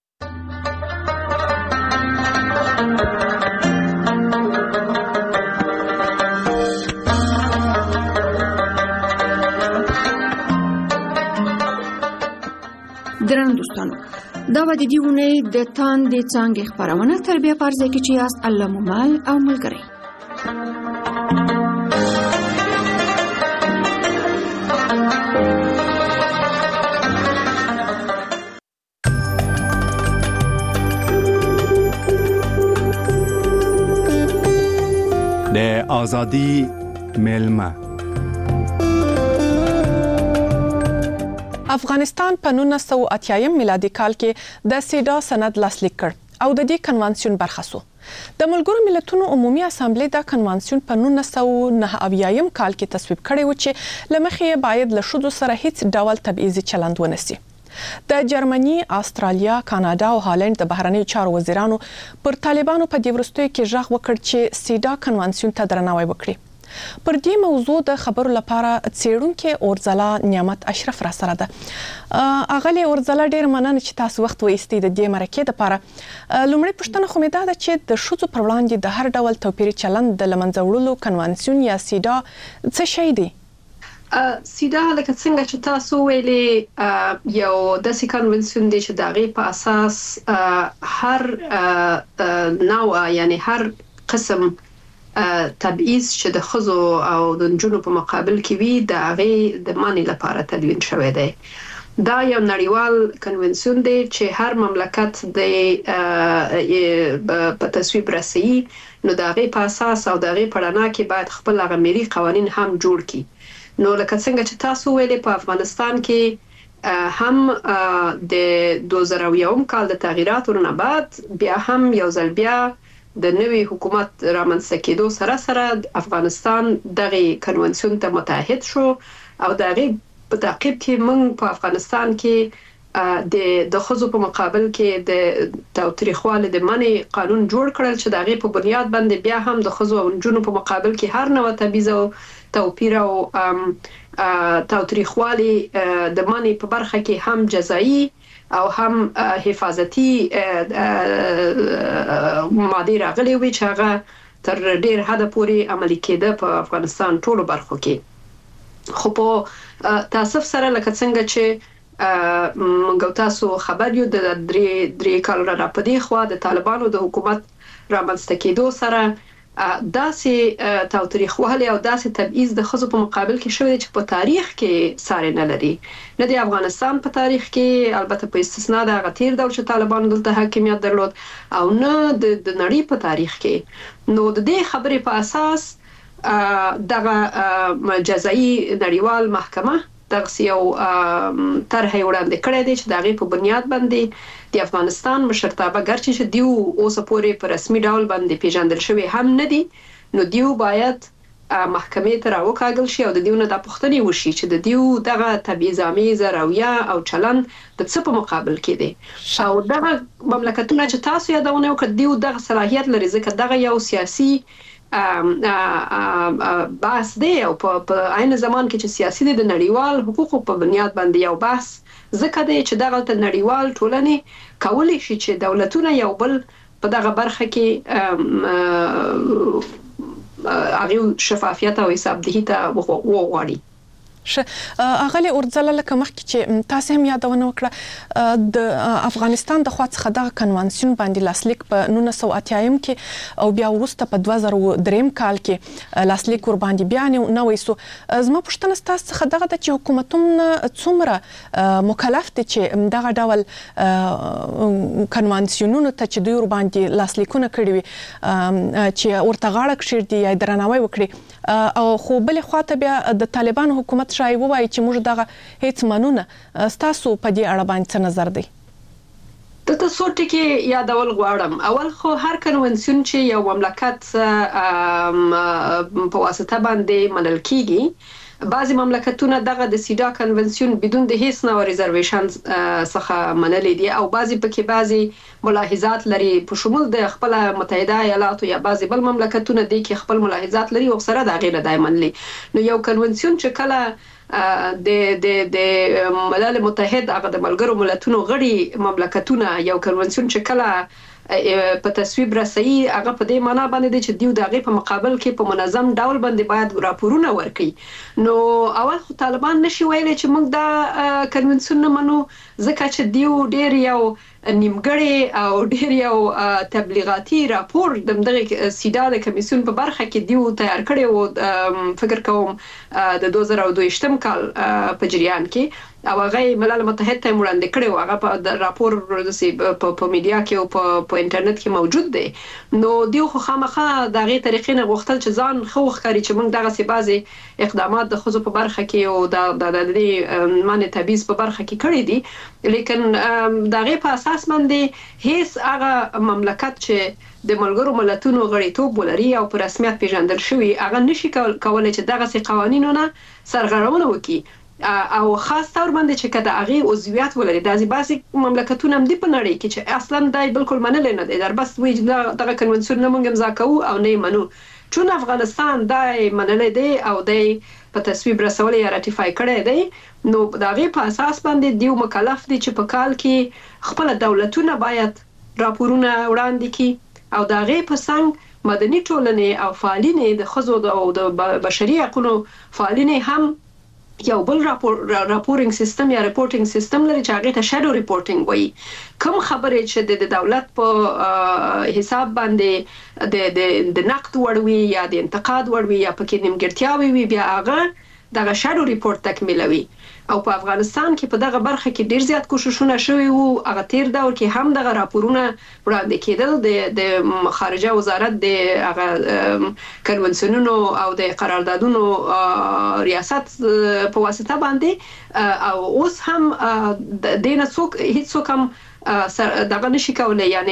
درنو دوستانو، دا به د دې اونۍ د تاندې څانګې خپرونه تربیه په ارزه کې چې یاست الله مو مل او ملګری. د آزادی ملمه افغانستان په نولس سوه اتیا میلادي کال کې د سیډا سند لاسلیک کړ او د دې کنوانسیون برخه شو. د ملګرو ملتونو عمومي اسامبلې دا کنوانسیون په نولس سوه نهه اویا کال کې تصویب کړی و چې لمخې باید له ښځو سره هیڅ ډول تبعیضي چلند ونشي. د جرمني، استرالیا، کاناډا او هالند د بهرنیو چارو وزیرانو پر طالبانو په دې وروستیو کې ژغ وکړ چې سیډا کنوانسیون ته درناوی وکړي. پر دې موضوع د خبرو لپاره څېړونکي اورځلا نعمت اشرف را سره ده. اغلی اورځلا ډېر مننه چې تاسو وخت وایستئ د دې مرکې لپاره. لومړی پوښتنه خو مې دا ده چې د ښځو پر وړاندې د هر ډول توپیري چلند د له منځه وړلو کنوانسیون یا سیډا څه شی دی؟ سیډا لکه څنګه چې تاسو ویلي یو داسې کنوانسیون دی چې د هغې په اساس هر نوع یعنی هر قسم تبعیض چې د ښځو او د نجونو په مقابل کې وي د هغې د منع لپاره تدوین شوی دی. دا یو نړیوال کنوانسیون دی چې هر مملکت د په تصویب رسوي، نو د هغې په اساس او د هغې په رڼا کې باید خپل هغه ملي قوانین هم جوړ کړي. نو لکه څنګه چې تاسو ویلې په افغانستان کې هم د دوه زره یو کال د تغییراتو نه بعد بیا هم یو ځل بیا د نوي حکومت رامنځته کېدو سره سره افغانستان دغه کنوانسیون ته متحد شو او د هغې په تعقیب کې موږ په افغانستان کې د د ښځو په مقابل کې د تاوتریخوالي د منع قانون جوړ کړل چې د هغې په بنیاد باندې بیا هم د ښځو او نجونو په مقابل کې هر نوع تبعیض او توپیر او تاوتریخوالي د منع په برخه کې هم جزایي او هم حفاظتي ماده راغلي وي چې هغه تر ډیر حد پورې عملي کېده په افغانستان ټولو برخو کې. خو په تاسف سره لکه څنګه چې موږ تاسو خبر یو د درې درې کال را پدې خو د طالبانو د حکومت رامنځته کېدو سره داسې تاوتریخوالي او داسې تبعیض د ښځو په مقابل کې شوی چې په تاریخ کې ساری نه لري، نه د افغانستان په تاریخ کې، البته په استثنا د هغه تیر دور چې طالبانو دلته حاکمیت درلود، او نه د نړۍ په تاریخ کې. نو د دې خبرې په اساس دغه جزایي نړیوال محکمه دغه یو طرح وړاندې کړی دی چې د هغې په بنیاد باندې د افغانستان مشرتابه ګرچې چې دیو اوسه پورې په رسمي ډول باندې پیژندل شوي هم نه دي، نو دیو باید محکمې ته راوکاږل شي او د دیو نه دا پوښتنې وشي چې د دیو دغه تبعیض‌آمیزه رویه او چلند د څه په مقابل کې دی. او دغه مملکتونه چې تاسو یادونه وکړه دیو دغه صلاحیت لري ځکه دغه یو سیاسي بحث دی او په عین زمان کې چې سیاسي دی د نړیوال حقوقو په بنیاد باندې یو بحث ځکه دی چې دغه ته نړیوال ټولنې کولی شي چې دولتونه یو بل په دغه برخه کې هغه شفافیت او حسابدهي ته وغواړي. اغلی اورځله لکه مخکې چې تاسو هم یادونه وکړه د افغانستان د خوا څخه دغه کنوانسیون باندې لاسلیک په نولس سوه اتیا کې او بیا وروسته په دوه زره درې کال کې لاسلیک ور باندې بیا نه وایسو. زما پوښتنه ستاسو څخه دغه د چې حکومتونه څومره مکلف دي چې دغه ډول کنوانسیونونو ته چې دوی ور باندې لاسلیکونه کړي وي چې ورته غاړه کښېږدي یا درناوی وکړي، او خو بلې خواته بیا د طالبانو حکومت شای ووایي چې موږ دغه هیڅ منو نه. ستاسو په دې اړه باندې څه نظر دی؟ د تاسو ټکی یادول غواړم. اول خو هر کنوانسیون چې یو مملکت په واسطه باندې منل کیږي بعضی مملکتونه دغه د سیدا کنونسیون بدون د هیڅ نوع ریزرویشن څخه منلي دي او بعضی پکې بعضی ملاحظات لري په شمول د خپل متحده ایالاتو یا بعضی بل مملکتونه دي کې خپل ملاحظات لري او سره د غیر دای منلي. نو یو کنونسیون چې کله د د د ملل متحد هغه د ملګرو ملتونو غړي مملکتونه یو کنونسیون چې کله په تصویب رسي هغه په دې معنی باندې دي چې دیو دغه په مقابل کې په منظم ډول باندې باید راپورونه ورکړي. نو اول خو طالبان نشي ویلي چې موږ دا کنونسیون نه منو ځکه چې دیو ډیر یو نیمګړی او ډیر یو تبلیغاتي راپور د دغه سیدا د کمیسیون په برخه کې دیو تیار کړی او فکر کوم د دوه زره او دوه کال په جریان کې او هغه ملل متحد ته وړاندې کړی او هغه په راپور په میډیا کې او په انټرنیټ کې موجود دی. نو دیو خو خامخا دغه طریقې نه غوښتل چې ځان خو ښکاري چې موږ دغه سي بازي اقدامات د خصوص په برخه کې او د د دې معنی تبعیض په برخه کې کړی دي لیکن دغه په اساس باندې هیڅ هغه مملکت چې د ملګرو ملتونو غړیتوب ولري او په رسمیت پیژندل شوی هغه نشي کولای چې دغه سي قوانینونه سرغړونه وکړي او خاص طور باندې چې کده هغه عضویت ولري د ازباسي مملکتونه هم دی په نړۍ کې چې اصلا دای بالکل منل نه دي در بس وی دغه کنونسیون نه مونږ امضا کوو او نه منو چون افغانستان دای منل دی او دای په تصویب رسول یا راتیفای کړی دی نو دغه په اساس باندې دیو مکلف دي چې په کال کې خپل دولتونه باید راپورونه وړاندې کړي او دغه په څنګه مدني ټولنې او فعالین د خزو او د بشري حقوقو فعالین هم یو بل راپور راپورینګ سیستم یا ریپورټینګ سیستم لري چې هغه ته شادو ریپورټینګ وایي. کوم خبرې چې د دولت په حساب باندې د د د نقد وړوي یا د انتقاد وړوي یا پکې نیمګړتیاوي وي بیا هغه دغه شادو ریپورت تکمیلوي او په افغانستان کې په دغه برخه کې ډیر زیات کوششونه شوي وو. هغه تیر دور کې هم دغه راپورونه وړاندې کېدل د د خارجه وزارت د هغه کنونسیونونو او د قراردادونو ریاست په واسطه باندې او اوس هم د نه څوک هیڅ څوک هم دغه نشي کولای یعنی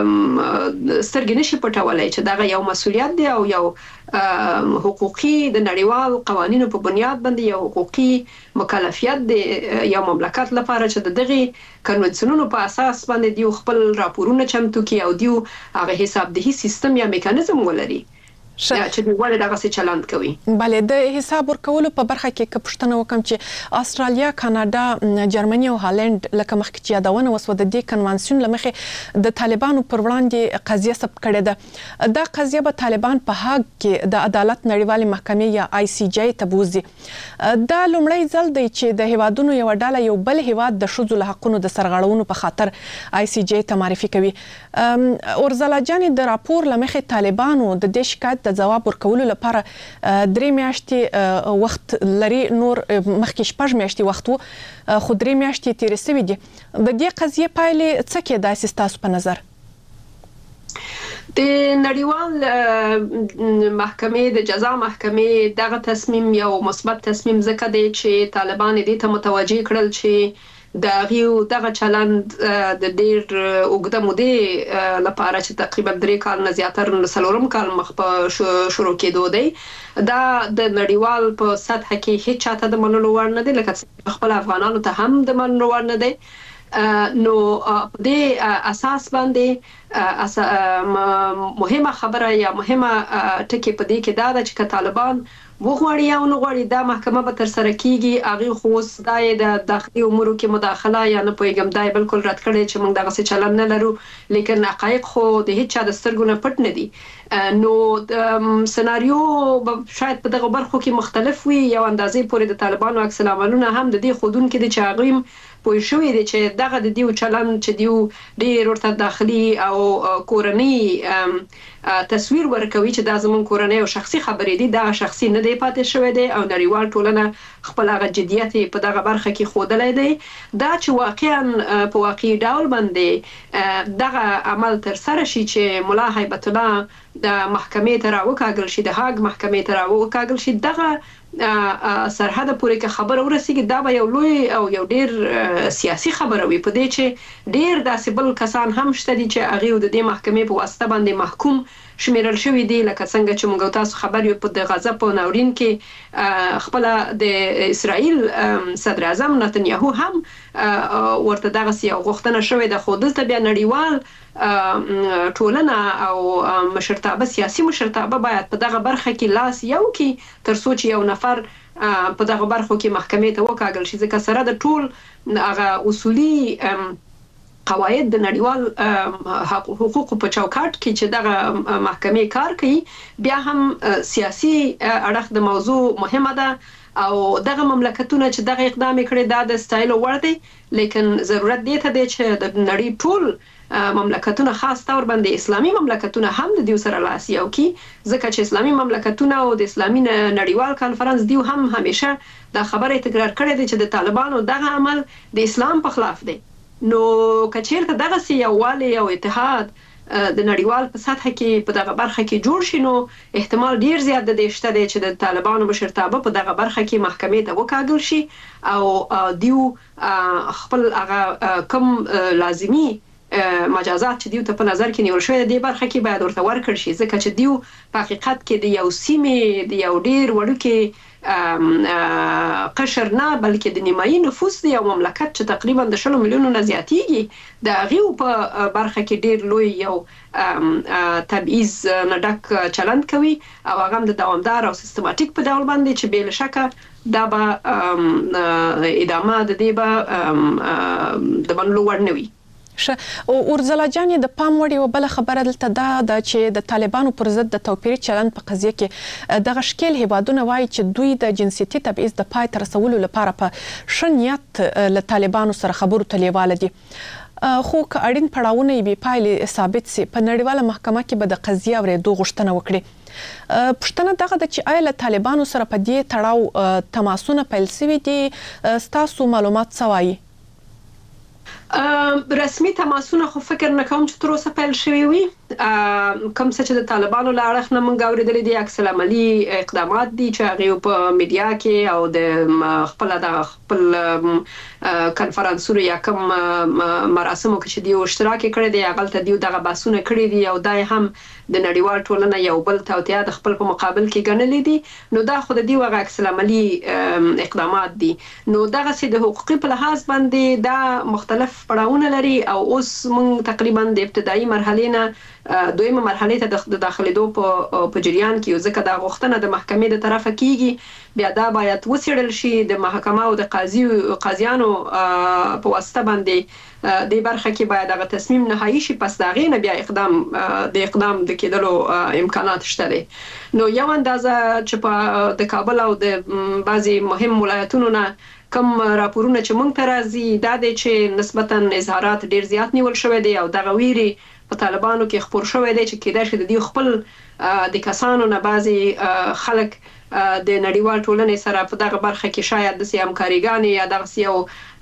سترګې نشي پټولای چې دغه یو مسولیت دی او یو حقوقي د نړیوال قوانینو په بنیاد باندې یو حقوقي مکلفیت دی یو مملکت لپاره چې دغه کنونسیونونو په اساس باندې دیو خپل راپورونه چمتو کوي او دیو هغه حساب دهي سیستم یا میکانیزم ولري چې ولې دغه څه چلند کوي. بله د حساب ورکولو په برخه کې که پوښتنه وکم چې استرالیا، کاناډا، جرمني او هالند لکه مخکې چې یادونه وسوه د دې کنوانسیون لمخې د طالبانو پر وړاندې قضیه ثبت کړې ده. دا قضیه به طالبان په هاګ کې د عدالت نړیوالې محکمې یا آی سی جی ته بوزي. دا لومړی ځل دی چې د هیوادونو یو ډله یو بل هیواد د ښځو له حقونو د سرغړونو په خاطر آی سی جی ته معرفي کوي. اورزلا جانې د راپور لمخې طالبانو د دې شکایت د جواب ورکولو لپاره درې میاشتې وخت لري، نور مخکې شپږ میاشتې وخت وو خو درې میاشتې تیرې شوې دي. د دې قضیې پایلې څه کېدای شي ستاسو په نظر؟ د نړیوال محکمې د جزا محکمې دغه تصمیم یو مثبت تصمیم ځکه دی چې طالبان دې ته متوجه کړل چې د غیو دغه چلند د ډیر اوږده مودې لپاره چې تقریبا درې کال نه زیاتره څلورم کال مخ په شروع کېدو دی دا د نړیوال په سطح کې هیڅ چاته د منلو وړ نه دی لکه خپل افغانانو ته هم د منلو وړ نه دی. نو د اساس باندې مهمه خبره یا مهمه ټکی په دې کې دا ده چې طالبان وغواړي یا نه غواړي دا محکمه به تر سره کیږي. هغه خو اوس د داخلي امورو کې مداخله یا نه پوهیږم دا بالکل رد کړي چې موږ دغه څه چلن نه لرو، لیکن حقایق خو د هیڅ چا د سترګو نه پټ نه دي. نو سناریو شاید په دغه برخو کې مختلف وي. یو اندازې پورې د طالبانو عکس العملونه هم د دې خودون کې د چاغیم پوه شوې دي چې دغه د دیو چلن چې دیو ډېر ورته داخلي او کورنۍ تصویر ورکوي چې دا زمون کورنۍ او شخصي خبرې دي، دا شخصي نه دی پاتې شوی دی او نړیوال ټولنه خپل هغه جدیت په دغه برخه کې ښودلی دی. دا چې واقعا په واقعي ډول باندې دغه عمل تر سره شي چې ملا هیبت الله د محکمې ته راوکاږل شي، د هاګ محکمې ته راوکاږل شي، دغه سرحد پورې که خبره ورسیږي دا به یو لوی او یو ډیر سیاسي خبره وي په دې چې ډیر داسې بل کسان هم شته دي چې هغه د دې محکمې په واسطه باندې محکوم شمیرل شوی دی لکه څنګه چې موږ تاسو خبر یو په د غزه په ناورین کې خپل د اسرائیل صدر اعظم نتنیاهو هم ورته دغه یو غوښتنه شوې ده خو دلته بیا نړیوال ټولنه او مشرتابه سیاسي مشرتابه باید په دغه برخه کې لاس یو کې تر څو چې یو نفر په دغه برخو کې محکمې ته وکاږل شي ځکه سره د ټول هغه اصولي قواعد د نړیوال حقوقو په چوکاټ کې چې دغه محکمې کار کوي بیا هم سیاسي اړخ د موضوع مهمه ده او دغه مملکتونه چې دغه اقدام کړي دا د ستایلو وړ دی لیکن ضرورت دی ته دی چې د نړۍ ټول مملکتونه خاص تور باندې اسلامي مملکتونه هم د دیو سره لاس یو کی ځکه چې اسلامي مملکتونه او د اسلامي نړیوال کانفرنس دیو هم همیشه دا خبره تکرار کړې ده چې د طالبانو دغه عمل د اسلام په خلاف دی نو کچیرته دغه سی یووالی او اتحاد د نړیوال په سطح کې په دغه برخه کې جوړ شي نو احتمال ډیر زیات د دې شته دی چې د طالبانو مشرتابه په دغه برخه کې محکمې ته وکاږل شي او دیو خپل هغه کم لازمی مجازات چې دیو ته په نظر کې نیول شوی د دې برخه کې باید ورته ورکړل شي ځکه چې دیو په حقیقت کې د یو سیمې د یو ډیر وړوکی قشر نه بلکې د نیمایي نفوس دی یو مملکت چې تقریبا د شلو میلیونو نه زیاتیږي د هغې په برخه کې ډیر لوی یو تبعیض نه ډک چلند کوي او هغه هم د دوامدار او سیستماتیک په ډول باندې چې بې له شکه دا به ادامه د دې به د منلو وړ نه وي شه او اورزلا جان د پام وړ یو بل خبره دلته دا د چې د طالبانو پر ضد د توپیري چلند په قضیه کې د غشکل هیوادونه وایي چې دوی د جنسيتي تبعیض د پای تر رسولو لپاره په شنیت له طالبانو سره خبرو تلیواله دي خو که اړین پړاوونه به پایلې ثابت سي په نړیواله محکمه کې به د قضیه ورېدو غوښتنه وکړي پښتنه دغه د چې آیا له طالبانو سره په دې تړاو تماسونه پیل شوي دي ستاسو معلومات سوایي رسمي تماسونه خو فکر نه کوم چې تر اوسه پیل شوي وي کوم څه چې د طالبانو له اړخ نه موږ اورېدلي دي عکس العملي اقدامات دي چې هغه په میډیا کې او د خپل د خپل کانفرنسونو یا کوم مراسمو کې چې دی اشتراک کړی دی هغه ته دی دغه باسونه کړی دي او دای هم د نړیوال ټولنه یو بل توطئه د خپل په مقابل کې ګڼلې دي نو دا خو د دی وغه عکس العملي اقدامات دي نو دغه سي د حقوقي په لحاظ باندې دا مختلف پړاوونه لري او اوس موږ تقریبا د ابتدایي مرحله نه دویمه مرحله ته د داخليدو په په جریان کې ځکه دا غوښتنه د محکمې د طرفه کیږي بیا دا باید وڅېړل شي د محکمه او د قاضي قاضیانو په واسطه باندې د برخه کې باید هغه تصمیم نهایی شي پس دا غینه بیا اقدام د اقدام د کېدلو امکانات شته دي نو یو اندازه چې په د کابل او د بعضي مهم ولایتونو نه کوم راپورونه چې مونږ ته راځي دا د چې نسبتا اظهارات ډیر زیات نیول شوی دی او دغه ویري په طالبانو کې خبر شوی دی چې کېدای شي د دې خپل د کسانو نه بعضي خلک د نړیوال ټولنې سره په دغه برخه کې شاید د سیام کاریګانی یا دغه یو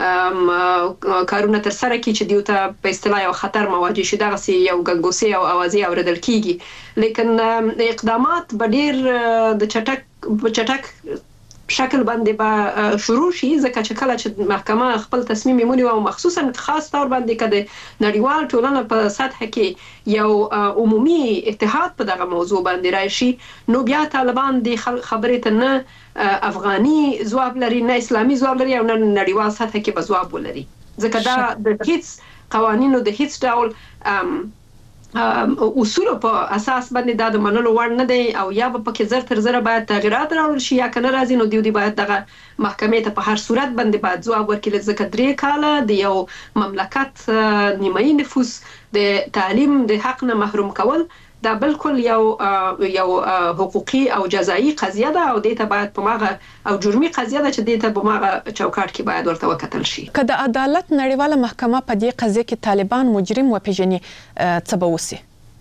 کارونه تر سره کې چې دیو ته په اصطلاح یو خطر مواجه شي دغه یو ګنګوسي او اوازي اوریدل کیږي لیکن اقدامات به ډیر د چټک چټک شکل باندې به شروع شي ځکه چې کله چې محکمه خپل تصمیم ونیو او مخصوصا خاص تور باندې کده نړیوال ټولنه په سطح کې یو عمومي اتحاد په دغه موضوع باندې راشي نو بیا طالبان د خبرې ته نه افغاني ځواب لري نه اسلامي ځواب لري او نه نړیوال سطح کې به ځواب ولري ځکه دا د هیڅ قوانینو د هیڅ ډول اصول په اساس باندې دا د منلو وړ نه دی او یا په کې زر تر زر باید تغیرات راوړل شي یا کنه راځي نو دیو دی باید دغه محکمې ته په هر صورت باندې باید ځواب ورکړي ځکه درې کاله د یو مملکت نیمایي نفوس د تعلیم د حق نه محروم کول دا بالکل یو یو حقوقي او جزایی قضیه ده او دې ته باید په ماغه او جرمي قضیه ده چې دې ته په ماغه چوکاټ کې باید ورته وکتل شي که د عدالت نړیواله محکمه په دې قضیه کې طالبان مجرم وپیژني څه به وسي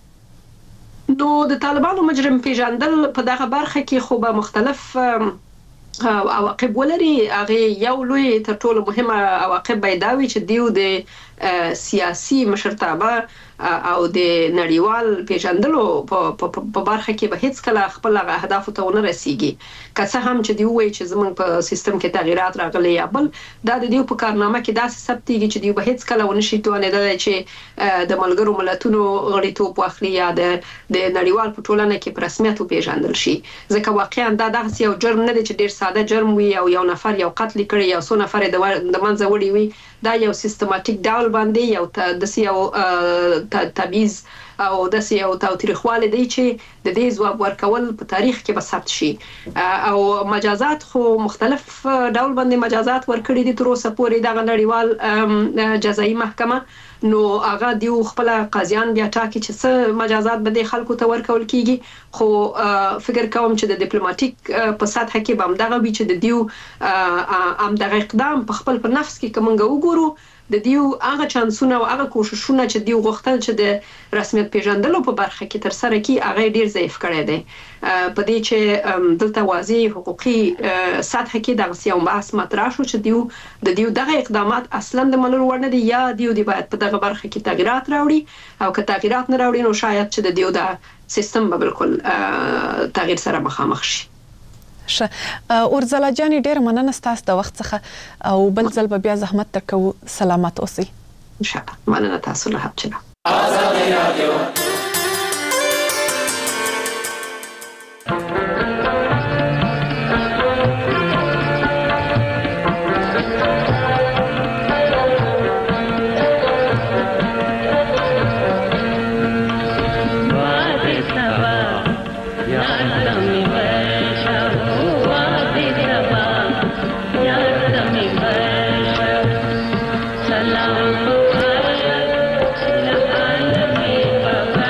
نو د طالبانو مجرم پیژندل په دغه برخه کې خو به مختلف عواقب ولري هغه یو لوی تر ټولو مهمه عواقب به دا وي چې دیو د سیاسي مشرتابه او د نړیوال پیژندلو په برخه کې به هیڅ کله خپل اهداف ته ونه رسیږي. که څه هم چې دی وایي چې زمونږ په سیستم کې تغیرات راغلي یا بل دا د دې په کارنامه کې داسې ثبتېږي چې دی به هیڅ کله ونه شي توانېدلی چې د ملګرو ملتونو غړیتوب واخلي یا د د نړیوال په ټولنه کې په رسمیت وپېژندل شي. ځکه واقعا دا دغسې یو جرم نه دی چې ډېر ساده جرم وي او یو نفر یو قتل کړی یو څو نفر د منځه وړي وي. دا یو سیستماتیک ډول باندې یو داسې یو تبعیض او داسې یو تاوتریخوالی دی چې د دې ځواب ورکول په تاریخ کې به ثبت شي. او مجازات خو مختلف ډول باندې مجازات ورکړي دي تر اوسه پورې دغه نړیوال جزایي محکمه، نو هغه دیو خپل قاضیان بیا ټاکي چې څه مجازات به د خلکو ته ورکول کیږي. خو فکر کوم چې د ډیپلوماټیک په سطح کې به همدغه وي چې د دیو همدغه اقدام په خپل په نفس کې کومنګ وګورو د دیو هغه چانسونه او هغه کوششونه چې دیو غوښتل چې د رسمیت پیژندلو په برخه کې تر سره کی هغه ډیر ضعیف کړی دی. په دې چې دلته واضح حقوقي سطح کې دغه یو بحث مطرح شو چې دیو د دیو دغه اقدامات اصلا د منلو وړ نه دي یا دیو دی باید په دغه برخه کې تغیرات راوړي او که تغیرات نه راوړي نو شاید چې د دیو د سیستم به بالکل تغییر سره مخامخ شي. شه اورزلا جاني ډېر مننه ستاسو د وخت څخه او بل ځل به بیا زحمت درکو. سلامات اوسئ. ان شاء الله. مننه تاسو له حبچنه. آزادي رادیو Salam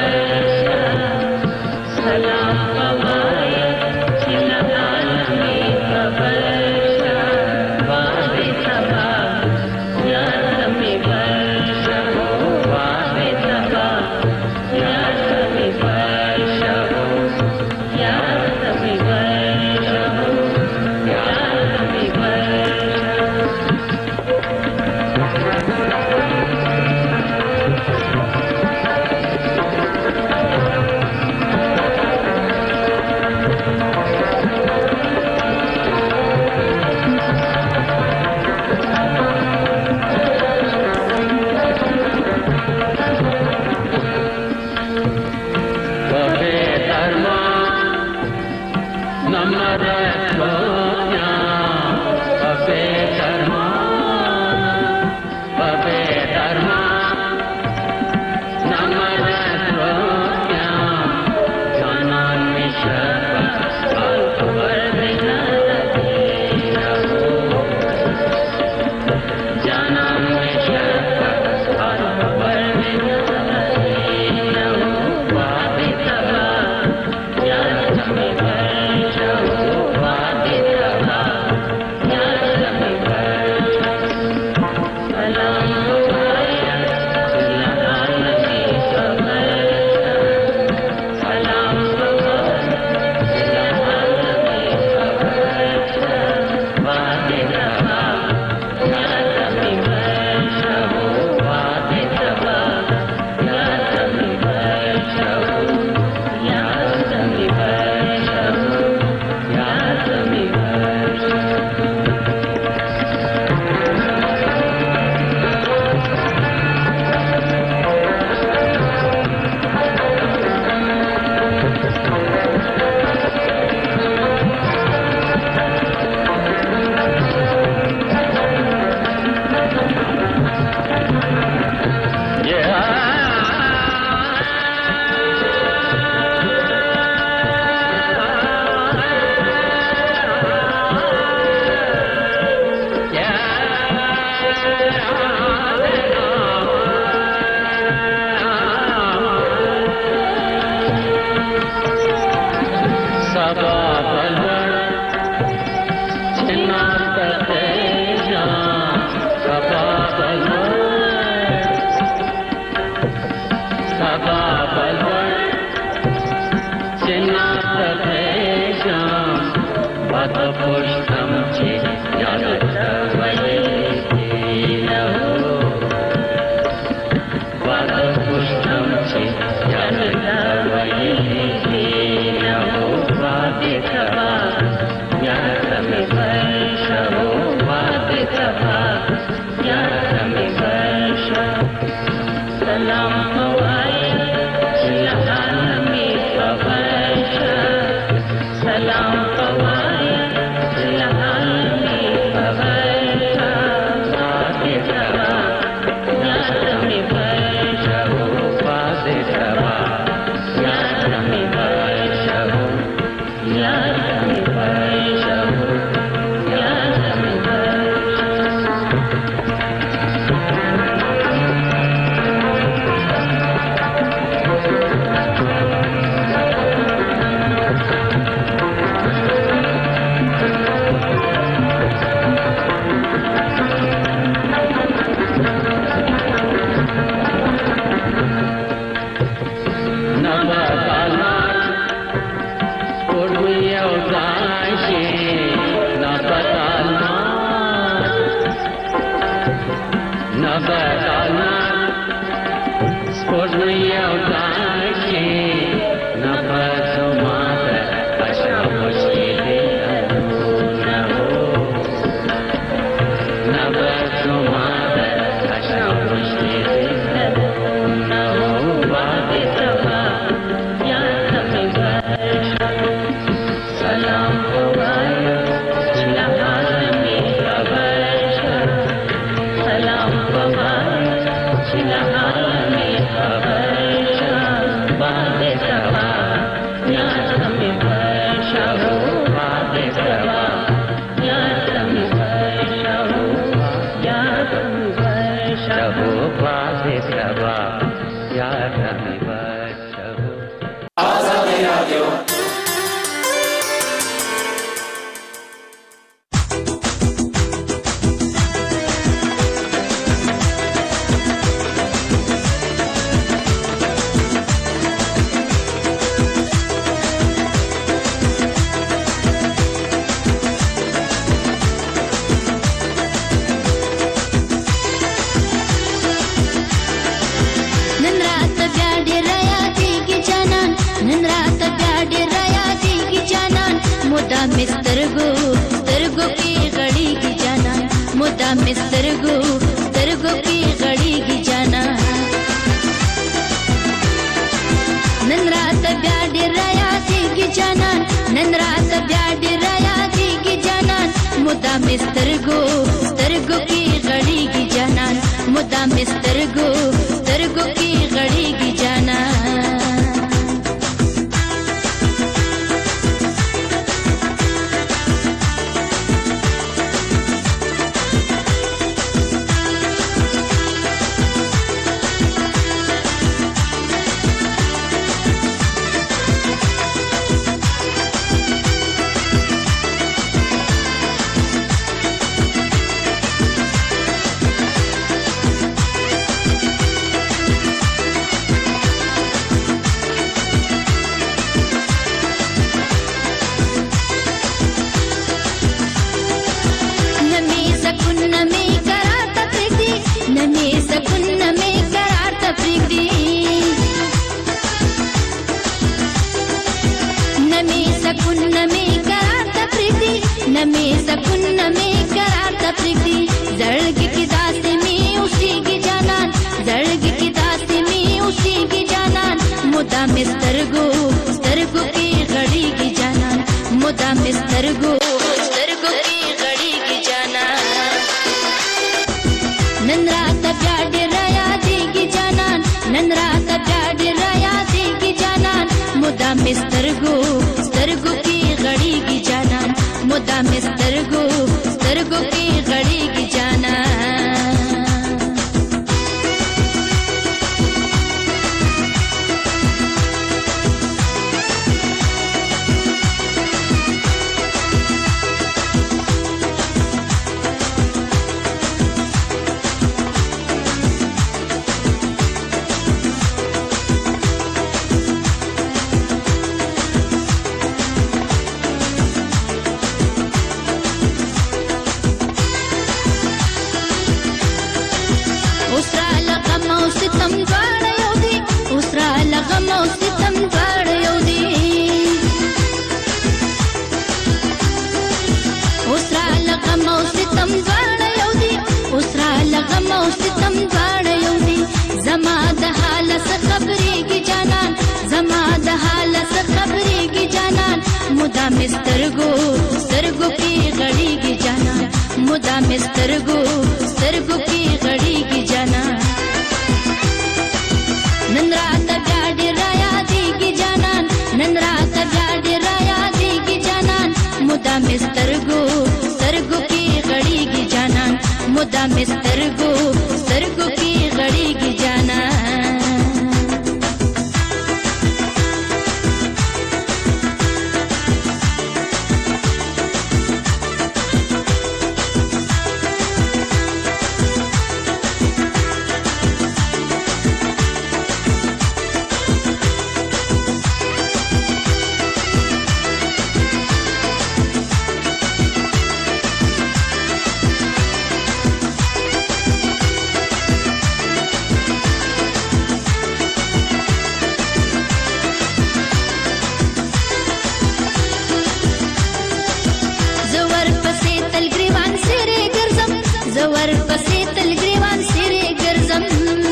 زور پسې تل ګریوان سره ګرځم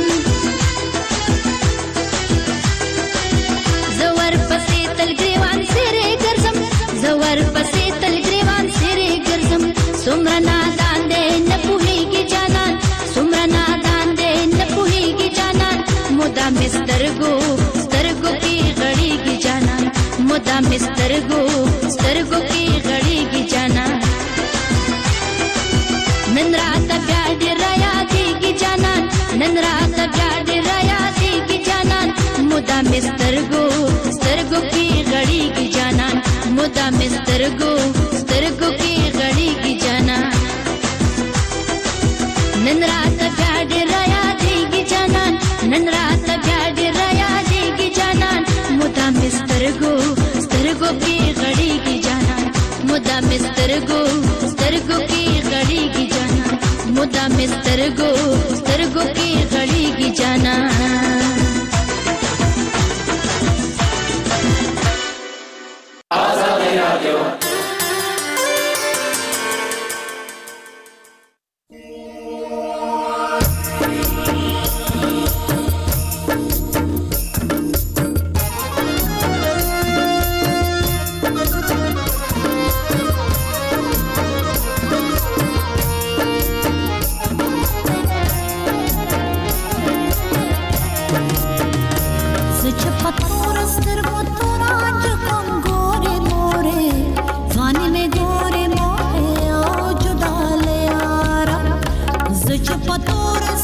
زور پسې تل ګریوان سره ګرځم زور پسې تل ګریوان سره ګرځم سمرا نادان دې نه پوهیږي جانان سمرا نادان دې نه پوهیږي جانان مودا مسترګو سترګو کې غړيږي جانان مودا مسترګو سترګو کې غړيږي جانان نن رات بیا ډېر یادېږي جانان نن رات بیا ډېر یادېږي جانان مودا مسترګو سترګو کې غړيږي جانان مودا مسترګو سترګو کې غړيږي جانان نن رات بیا ډېر یادېږي جانان نن رات بیا ډېر یادېږي جانان مودا مسترګو سترګو کې غړيږي جانان مودا مسترګو سترګو کې غړيږي جانان مودا مسترګو سترګو کې غړيږي جانان آزادي رادیو Patoras